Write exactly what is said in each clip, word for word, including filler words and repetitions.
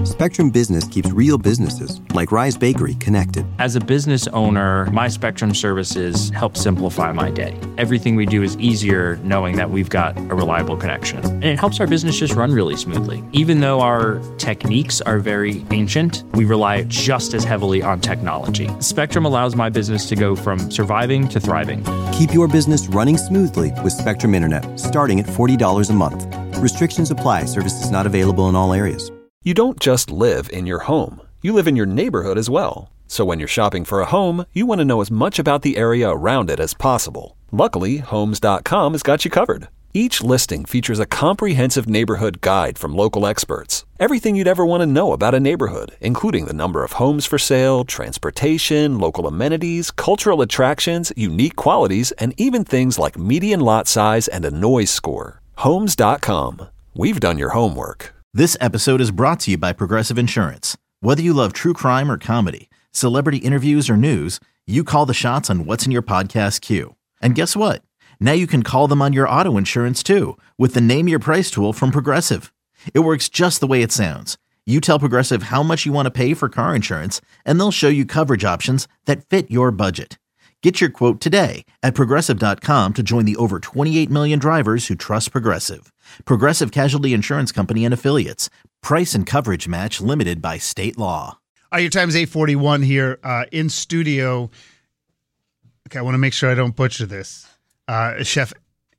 Spectrum Business keeps real businesses, like Rise Bakery, connected. As a business owner, my Spectrum services help simplify my day. Everything we do is easier knowing that we've got a reliable connection. And it helps our business just run really smoothly. Even though our techniques are very ancient, we rely just as heavily on technology. Spectrum allows my business to go from surviving to thriving. Keep your business running smoothly with Spectrum Internet, starting at forty dollars a month. Restrictions apply. Services not available in all areas. You don't just live in your home. You live in your neighborhood as well. So when you're shopping for a home, you want to know as much about the area around it as possible. Luckily, Homes dot com has got you covered. Each listing features a comprehensive neighborhood guide from local experts. Everything you'd ever want to know about a neighborhood, including the number of homes for sale, transportation, local amenities, cultural attractions, unique qualities, and even things like median lot size and a noise score. Homes dot com. We've done your homework. This episode is brought to you by Progressive Insurance. Whether you love true crime or comedy, celebrity interviews or news, you call the shots on what's in your podcast queue. And guess what? Now you can call them on your auto insurance too with the Name Your Price tool from Progressive. It works just the way it sounds. You tell Progressive how much you want to pay for car insurance, and they'll show you coverage options that fit your budget. Get your quote today at Progressive dot com to join the over twenty-eight million drivers who trust Progressive. Progressive Casualty Insurance Company and Affiliates. Price and coverage match limited by state law. All right, your time is eight forty-one here uh, in studio. Okay, I want to make sure I don't butcher this. Uh, Chef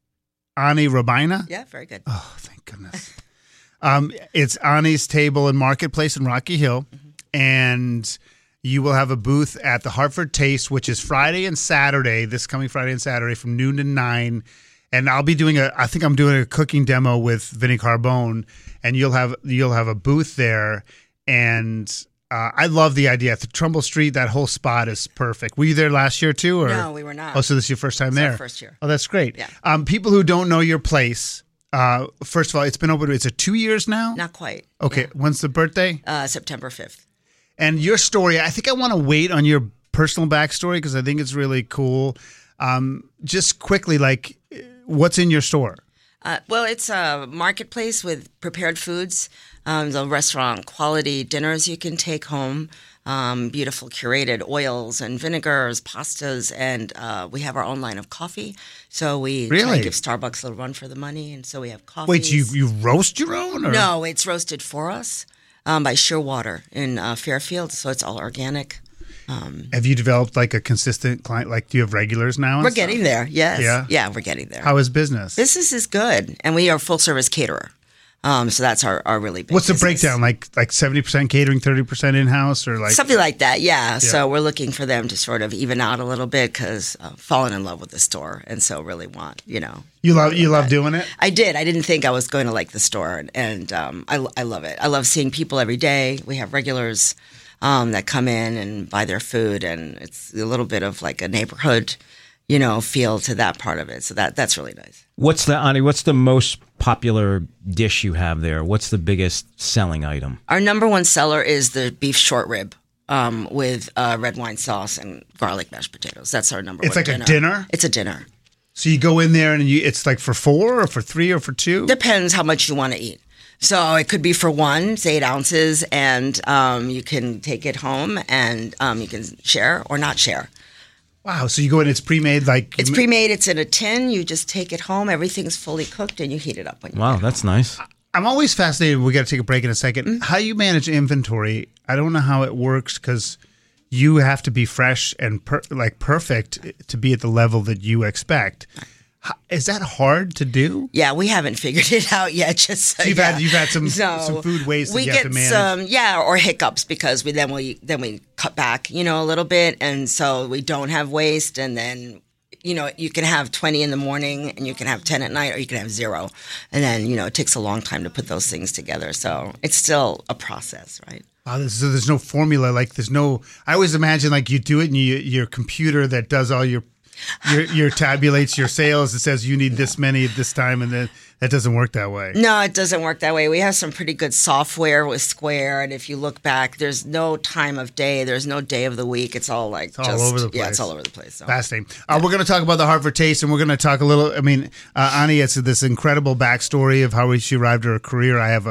Ani Rabina? Yeah, very good. Oh, thank goodness. um, it's Ani's Table and Marketplace in Rocky Hill, mm-hmm. and you will have a booth at the Hartford Taste, which is Friday and Saturday, this coming Friday and Saturday from noon to nine. And I'll be doing a, I think I'm doing a cooking demo with Vinnie Carbone, and you'll have you'll have a booth there. And uh, I love the idea. At the Trumbull Street, that whole spot is perfect. Were you there last year too? Or? No, we were not. Oh, so this is your first time it's there? Our first year. Oh, that's great. Yeah. Um, people who don't know your place, uh, first of all, it's been open. It's a two years now. Not quite. Okay. Yeah. When's the birthday? Uh, September fifth. And your story, I think I want to wait on your personal backstory because I think it's really cool. Um, just quickly, like, what's in your store? Uh, well, it's a marketplace with prepared foods, um, the restaurant quality dinners you can take home, um, beautiful curated oils and vinegars, pastas, and uh, we have our own line of coffee. So we really? try to give Starbucks a little run for the money, and so we have coffee. Wait, you you roast your own? Or? No, it's roasted for us. Um, by Shearwater in uh, Fairfield, so it's all organic. Um, have you developed like a consistent client? Like, do you have regulars now? We're getting there, yes. Yeah? Yeah, we're getting there. How is business? Business is good, and we are a full-service caterer. Um, so that's our, our really big What's the business. breakdown? Like like seventy percent catering, thirty percent in-house? Or like something like that, yeah. yeah. So we're looking for them to sort of even out a little bit because uh, fallen in love with the store, and so really want, you know. You love you love doing it? I did. I didn't think I was going to like the store, and, and um, I, I love it. I love seeing people every day. We have regulars um, that come in and buy their food, and it's a little bit of like a neighborhood, you know, feel to that part of it. So that that's really nice. What's the Ani? What's the most popular dish you have there? What's the biggest selling item? Our number one seller is the beef short rib um, with uh, red wine sauce and garlic mashed potatoes. That's our number it's one. It's like dinner. a dinner? It's a dinner. So you go in there and you, it's like for four or for three or for two? Depends how much you want to eat. So it could be for one, it's eight ounces, and um, you can take it home and um, you can share or not share. Wow. So you go in, it's pre-made like... It's pre-made. It's in a tin. You just take it home. Everything's fully cooked and you heat it up when you Wow, get that's home. nice. I'm always fascinated. We got to take a break in a second. Mm-hmm. How you manage inventory, I don't know how it works because you have to be fresh and per, like perfect to be at the level that you expect. How, is that hard to do? Yeah, we haven't figured it out yet. Just so, so you've yeah. had you've had some so some food waste that we you get have to manage. Some, yeah, or hiccups because we then we then we cut back, you know, a little bit, and so we don't have waste, and then. You know, you can have twenty in the morning and you can have ten at night, or you can have zero. And then, you know, it takes a long time to put those things together. So it's still a process, right? Wow, so there's no formula. Like there's no, I always imagine like you do it and you, your computer that does all your, your, your tabulates your sales. It says you need this many at this time, and then that doesn't work that way. No, it doesn't work that way. We have some pretty good software with Square, and if you look back, there's no time of day, there's no day of the week. It's all like it's all just, over the place. Yeah, it's all over the place. So. Fascinating. Uh, yeah. We're going to talk about the Hartford Taste, and we're going to talk a little. I mean, uh, Ani, it's this incredible backstory of how she arrived at her career. I have a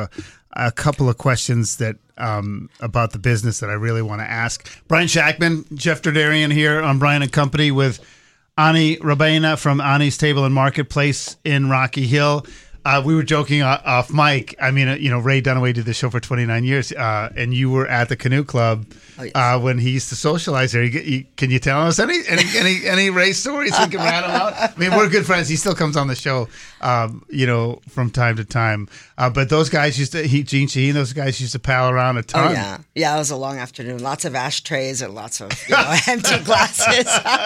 a couple of questions that um, about the business that I really want to ask. Brian Shackman, Jeff Derderian here on Brian and Company with Ani Rabaina from Ani's Table and Marketplace in Rocky Hill. Uh, we were joking off mic. I mean, uh, you know, Ray Dunaway did the show for twenty-nine years, uh, and you were at the Canoe Club oh, yes. uh, when he used to socialize there. You, you, can you tell us any any any, any Ray stories we can rattle out? I mean, we're good friends. He still comes on the show, um, you know, from time to time. Uh, but those guys used to, he, Gene Shaheen, those guys used to pal around a ton. Oh, yeah. Yeah, it was a long afternoon. Lots of ashtrays and lots of you know, empty glasses.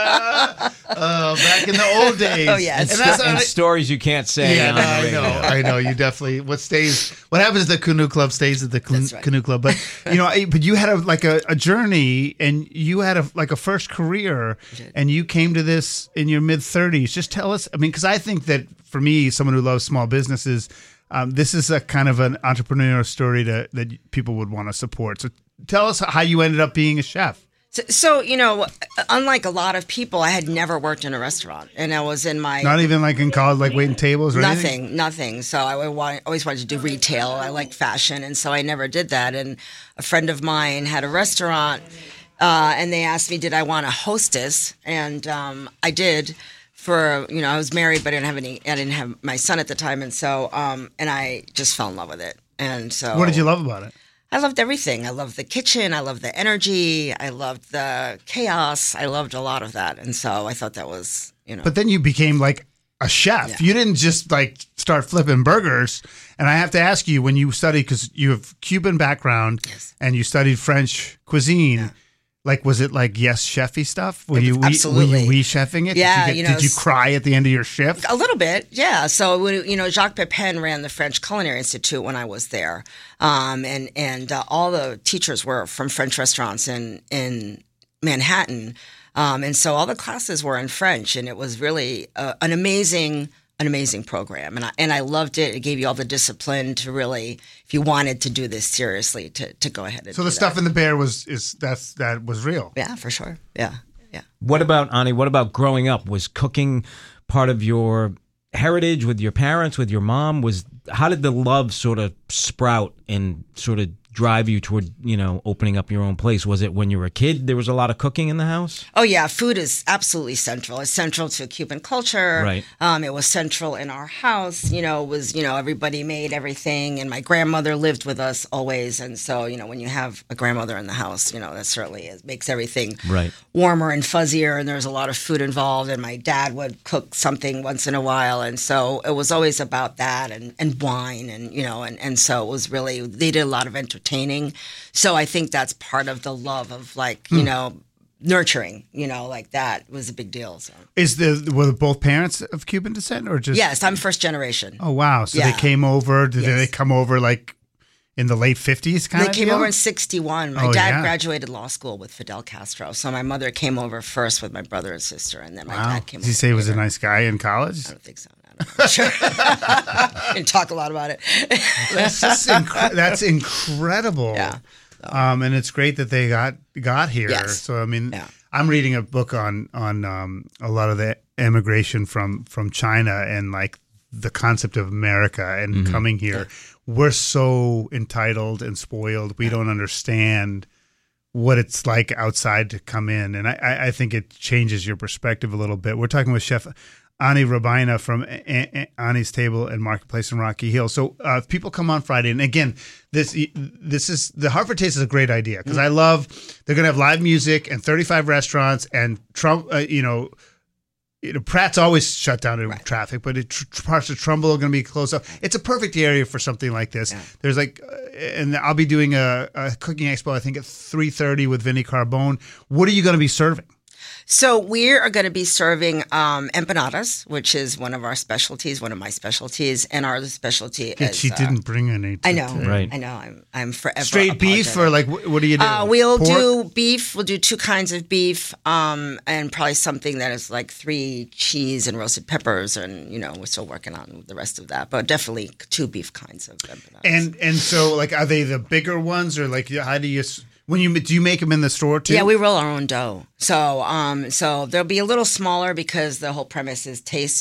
Oh, back in the old days. Oh, yes. And, And sto- that's and how- stories you can't say. Yeah, on no, the I radio. know, I know. You definitely what stays. What happens at the Canoe Club stays at the Canoe, That's right. Canoe Club. But you know, I- but you had a like a, a journey, and you had a like a first career, and you came to this in your mid thirties. Just tell us. I mean, because I think that for me, someone who loves small businesses, um, this is a kind of an entrepreneurial story to, that people would want to support. So tell us how you ended up being a chef. So, so, you know, unlike a lot of people, I had never worked in a restaurant, and I was in my Not even like in college, like waiting tables or nothing, anything? nothing. So I wa- always wanted to do retail. I like fashion, and so I never did that. And a friend of mine had a restaurant, uh, and they asked me, did I want a hostess? And um, I did. For you know, I was married, but I didn't have any. I didn't have my son at the time, and so um, and I just fell in love with it. And so, What did you love about it? I loved everything. I loved the kitchen. I loved the energy. I loved the chaos. I loved a lot of that. And so I thought that was, you know. But then you became like a chef. Yeah. You didn't just like start flipping burgers. And I have to ask you, when you studied, because you have Cuban background Yes. and you studied French cuisine, Yeah. like was it like yes chefy stuff? Were It you was we, absolutely. were you we chefing it? Yeah, Did you, you get, know, did you s- cry at the end of your shift? A little bit, yeah. So we- you know, Jacques Pepin ran the French Culinary Institute when I was there, um, and and uh, all the teachers were from French restaurants in in Manhattan, um, and so all the classes were in French, and it was really uh, an amazing. An amazing program, and I and I loved it. It gave you all the discipline to really, if you wanted to do this seriously, to to go ahead and So do the that. stuff in the bear was is that's that was real. Yeah, for sure. Yeah, yeah. What about, Ani, what about growing up? Was cooking part of your heritage with your parents, with your mom? Was how did the love sort of sprout and sort of drive you toward, you know, opening up your own place? Was it when you were a kid, there was a lot of cooking in the house? Oh yeah, food is absolutely central. It's central to Cuban culture. Right. Um, it was central in our house. You know, it was, you know, everybody made everything, and my grandmother lived with us always. And so, you know, when you have a grandmother in the house, you know, that certainly is, makes everything Right. warmer and fuzzier. And there's a lot of food involved. And my dad would cook something once in a while, and so it was always about that, and, and wine, and you know, and and so it was really, they did a lot of entertaining. So I think that's part of the love of, like, you know, nurturing, you know, like that was a big deal. So Is the were both parents of Cuban descent or just? yes, I'm first generation. Oh wow! So Yeah. they came over. Did Yes. they come over like in the late fifties? Kind They of. came deal? over in sixty-one. My Oh, dad yeah. graduated law school with Fidel Castro. So my mother came over first with my brother and sister, and then my Wow. dad came Did he over say he was a later. nice guy in college? I don't think so. I don't know. Sure. Didn't talk a lot about it. That's just inc- that's incredible. Yeah. Um, and it's great that they got got here. Yes. So I mean, Yeah. I'm reading a book on on um, a lot of the immigration from from China and like the concept of America and Mm-hmm. coming here. We're so entitled and spoiled. We don't understand what it's like outside to come in, and I, I, I think it changes your perspective a little bit. We're talking with Chef Ani Rabaina from A- A- Ani's Table and Marketplace in Rocky Hill. So uh, if people come on Friday, and again, this this is the Hartford Taste is a great idea because I love they're going to have live music and thirty-five restaurants and Trump, uh, you know. You know, Pratt's always shut down in Right. traffic, but it, tr- parts of Trumbull are going to be closed up. It's a perfect area for something like this. Yeah. There's like, uh, and I'll be doing a, a cooking expo, I think at three thirty with Vinny Carbone. What are you going to be serving? So we are going to be serving um, empanadas, which is one of our specialties, one of my specialties, and our other specialty Yeah, is. she uh, didn't bring any. I know, Right. I know. I'm, I'm forever Straight beef apologetic. or like, wh- what do you do? Uh, we'll Pork? do beef. We'll do two kinds of beef, um, and probably something that is like three cheese and roasted peppers, and you know we're still working on the rest of that, but definitely two beef kinds of empanadas. And and so like, are they the bigger ones or like, how do you s- when you do you make them in the store too? yeah, we roll our own dough, so um, so they'll be a little smaller because the whole premise is taste.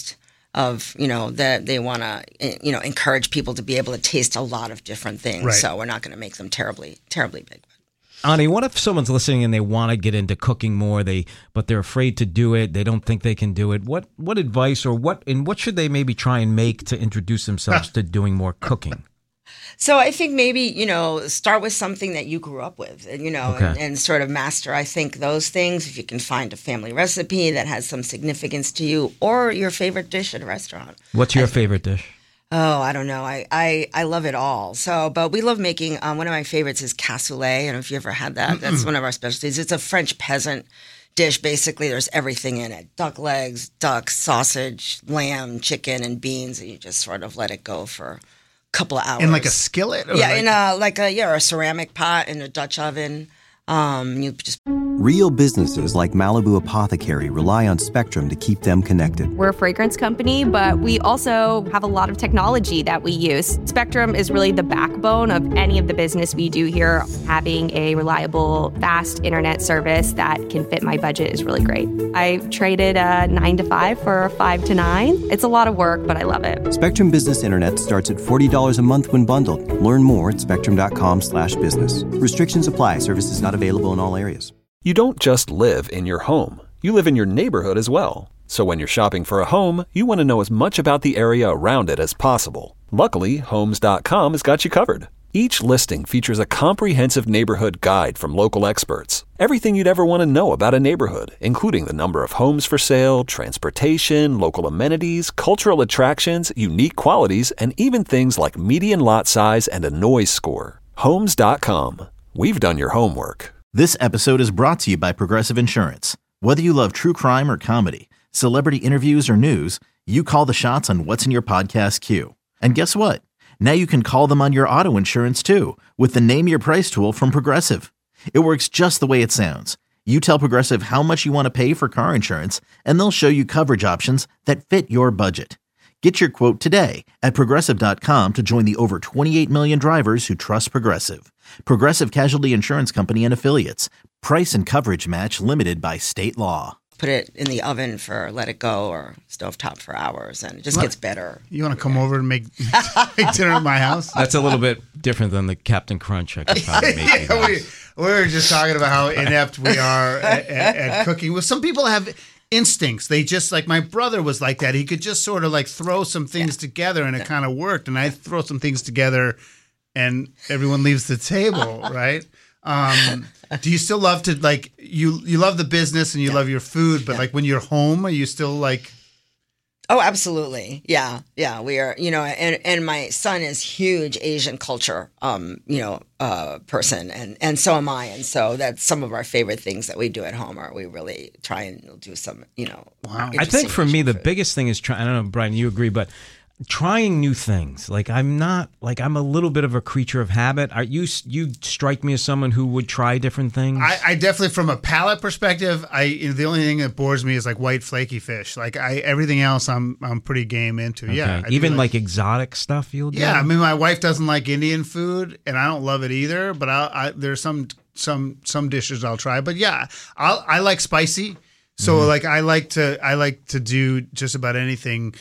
of, you know, that they want to, you know, encourage people to be able to taste a lot of different things. Right. So we're not going to make them terribly, terribly big. Ani, what if someone's listening and they want to get into cooking more, they but they're afraid to do it, they don't think they can do it? What what advice or what and what should they maybe try and make to introduce themselves to doing more cooking? So I think maybe, you know, start with something that you grew up with, and, you know, Okay. and, and sort of master, I think, those things. If you can find a family recipe that has some significance to you, or your favorite dish at a restaurant. What's your favorite dish? Oh, I don't know. I, I, I love it all. So, but we love making, um, one of my favorites is cassoulet. I don't know if you ever had that. That's one of our specialties. It's a French peasant dish. Basically, there's everything in it. Duck legs, duck, sausage, lamb, chicken, and beans. And you just sort of let it go for a couple of hours. In like a skillet? Or Yeah, like- in a, like a, yeah, or a ceramic pot in a Dutch oven. Um, you just Real businesses like Malibu Apothecary rely on Spectrum to keep them connected. We're a fragrance company, but we also have a lot of technology that we use. Spectrum is really the backbone of any of the business we do here. Having a reliable, fast internet service that can fit my budget is really great. I traded a nine to five for a five to nine. It's a lot of work, but I love it. Spectrum Business Internet starts at forty dollars a month when bundled. Learn more at spectrum.com slash business. Restrictions apply. Services not available in all areas. You don't just live in your home. You live in your neighborhood as well. So when you're shopping for a home, you want to know as much about the area around it as possible. Luckily, Homes dot com has got you covered. Each listing features a comprehensive neighborhood guide from local experts. Everything you'd ever want to know about a neighborhood, including the number of homes for sale, transportation, local amenities, cultural attractions, unique qualities, and even things like median lot size and a noise score. Homes dot com. We've done your homework. This episode is brought to you by Progressive Insurance. Whether you love true crime or comedy, celebrity interviews or news, you call the shots on what's in your podcast queue. And guess what? Now you can call them on your auto insurance too with the Name Your Price tool from Progressive. It works just the way it sounds. You tell Progressive how much you want to pay for car insurance, and they'll show you coverage options that fit your budget. Get your quote today at Progressive dot com to join the over twenty-eight million drivers who trust Progressive. Progressive Casualty Insurance Company and Affiliates. Price and coverage match limited by state law. put it in the oven for, let it go, or stovetop for hours, and it just What? gets better. You want to come over and make, make dinner at my house? That's a little bit different than the Captain Crunch I could probably make. you Yeah, we, guys. we were just talking about how inept we are at, at, at cooking. Well, some people have instincts. They just, like, my brother was like that. He could just sort of like throw some things together and it kind of worked. And I throw some things together and everyone leaves the table, right? Um, do you still love to, like, you you love the business and you love your food, but like when you're home, are you still like... Oh, absolutely. Yeah. Yeah. We are, you know, and, and my son is huge Asian culture, um, you know, uh, person. And, and so am I. And so that's some of our favorite things that we do at home are we really try and do some, you know. Wow. I think for me, Asian the food. biggest thing is trying. I don't know, Brian, you agree, but trying new things. Like I'm not like I'm a little bit of a creature of habit. Are you? You strike me as someone who would try different things. I, I definitely, from a palate perspective, I you know, the only thing that bores me is like white flaky fish. Like I, everything else, I'm I'm pretty game into. Okay. Yeah, I do even like, exotic stuff you'll do. yeah. I mean, my wife doesn't like Indian food, and I don't love it either. But I, I there's some some some dishes I'll try. But yeah, I I like spicy. So Mm-hmm. like I like to I like to do just about anything.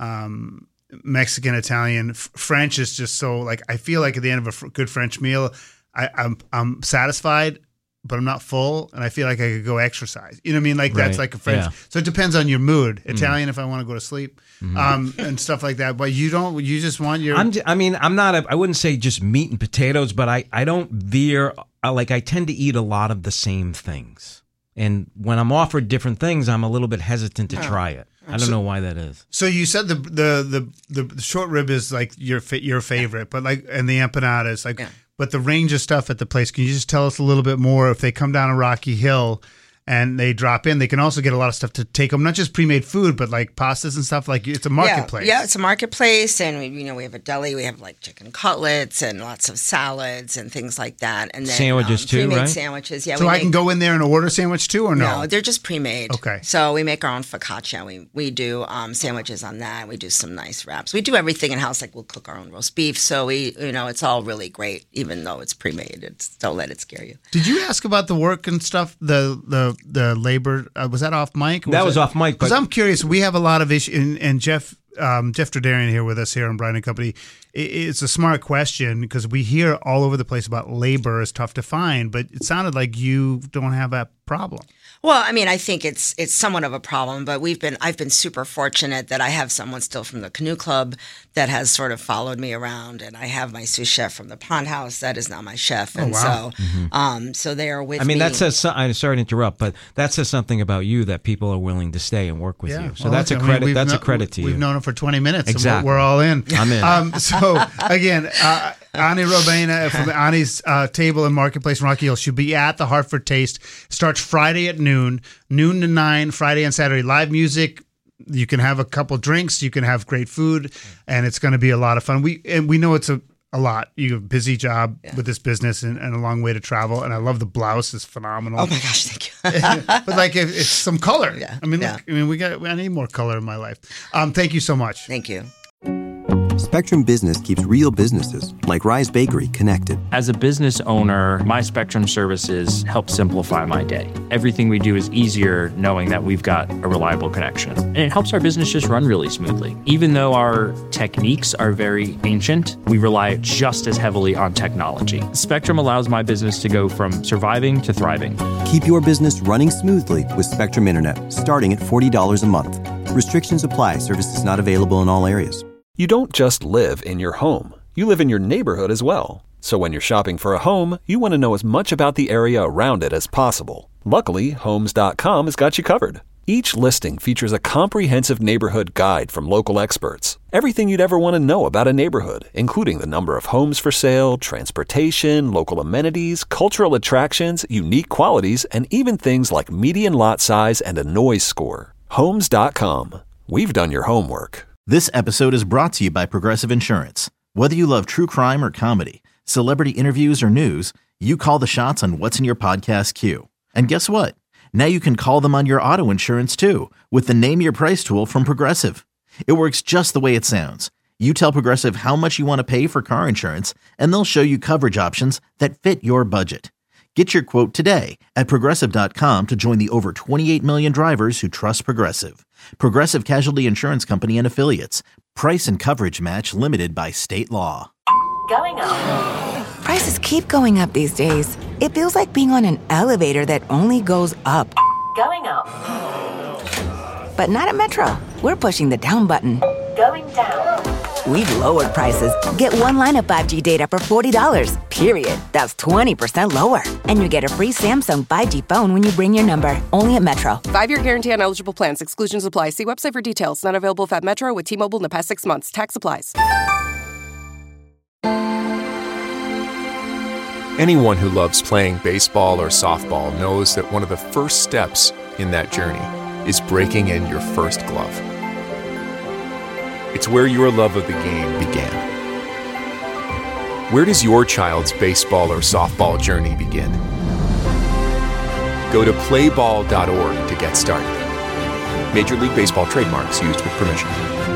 Um, Mexican, Italian, F- French is just so like I feel like at the end of a fr- good French meal, I, I'm I'm satisfied, but I'm not full, and I feel like I could go exercise. You know what I mean? Like that's Right. like a French. Yeah. So it depends on your mood. Italian, if I want to go to sleep, um, and stuff like that. But you don't. You just want your. I'm. j- I mean, I'm not. A, I wouldn't say just meat and potatoes, but I. I don't veer. I, like I tend to eat a lot of the same things, and when I'm offered different things, I'm a little bit hesitant to try it. I don't know why that is. So you said the the the the short rib is like your fa- your favorite, but like and the empanada is like, Yeah. but the range of stuff at the place. Can you just tell us a little bit more? If they come down a Rocky Hill and they drop in, they can also get a lot of stuff to take them, not just pre-made food, but like pastas and stuff. Like it's a marketplace. Yeah, yeah, it's a marketplace, and we, you know, we have a deli. We have like chicken cutlets and lots of salads and things like that, and then Sandwiches um, too, pre-made right? Sandwiches, yeah. So we I make, can go in there and order a sandwich too, or no? No, they're just pre-made. Okay. So we make our own focaccia. We we do um, sandwiches on that. We do some nice wraps. We do everything in house. Like we'll cook our own roast beef. So we, you know, it's all really great, even though it's pre-made. It's, don't let it scare you. Did you ask about the work and stuff? The the the labor uh, was that off mic? Or That was it- off mic, Because but- I'm curious. We have a lot of issues, and, and Jeff um, Jeff Derderian here with us here on Brian and Company. It's a smart question because we hear all over the place about labor is tough to find, but it sounded like you don't have that problem. Well, I mean, I think it's it's somewhat of a problem, but we've been I've been super fortunate that I have someone still from the canoe club that has sort of followed me around, and I have my sous chef from the Pond House that is now my chef, and oh, wow. so mm-hmm. um, so they are with me. I mean, me. that says I'm sorry to interrupt, but that says something about you that people are willing to stay and work with yeah. you. So well, that's a I mean, credit. That's no, a credit to you. We've known them for twenty minutes. Exactly. And we're, we're all in. I'm in. Um, so again, uh, Ani Robena from Ani's uh, Table and Marketplace in Rocky Hill. She'll be at the Hartford Taste. Starts Friday at noon, noon to nine, Friday and Saturday. Live music. You can have a couple drinks. You can have great food, and it's going to be a lot of fun. We and we know it's a, a lot. You have a busy job yeah. with this business and, and a long way to travel. And I love the blouse; it's phenomenal. Oh my gosh, thank you. But like, if it's some color. Yeah. I mean, yeah. look, I mean, we got. I need more color in my life. Um, thank you so much. Thank you. Spectrum Business keeps real businesses, like Rise Bakery, connected. As a business owner, my Spectrum services help simplify my day. Everything we do is easier knowing that we've got a reliable connection. And it helps our business just run really smoothly. Even though our techniques are very ancient, we rely just as heavily on technology. Spectrum allows my business to go from surviving to thriving. Keep your business running smoothly with Spectrum Internet, starting at forty dollars a month. Restrictions apply. Services not available in all areas. You don't just live in your home. You live in your neighborhood as well. So when you're shopping for a home, you want to know as much about the area around it as possible. Luckily, Homes dot com has got you covered. Each listing features a comprehensive neighborhood guide from local experts. Everything you'd ever want to know about a neighborhood, including the number of homes for sale, transportation, local amenities, cultural attractions, unique qualities, and even things like median lot size and a noise score. Homes dot com. We've done your homework. This episode is brought to you by Progressive Insurance. Whether you love true crime or comedy, celebrity interviews or news, you call the shots on what's in your podcast queue. And guess what? Now you can call them on your auto insurance too with the Name Your Price tool from Progressive. It works just the way it sounds. You tell Progressive how much you want to pay for car insurance, and they'll show you coverage options that fit your budget. Get your quote today at Progressive dot com to join the over twenty-eight million drivers who trust Progressive. Progressive Casualty Insurance Company and Affiliates. Price and coverage match limited by state law. Going up. Prices keep going up these days. It feels like being on an elevator that only goes up. Going up. But not at Metro. We're pushing the down button. Going down. We've lowered prices. Get one line of five G data for forty dollars, period. That's twenty percent lower. And you get a free Samsung five G phone when you bring your number. Only at Metro. Five-year guarantee on eligible plans. Exclusions apply. See website for details. Not available at Metro with T-Mobile in the past six months. Tax applies. Anyone who loves playing baseball or softball knows that one of the first steps in that journey is breaking in your first glove. It's where your love of the game began. Where does your child's baseball or softball journey begin? Go to play ball dot org to get started. Major League Baseball trademarks used with permission.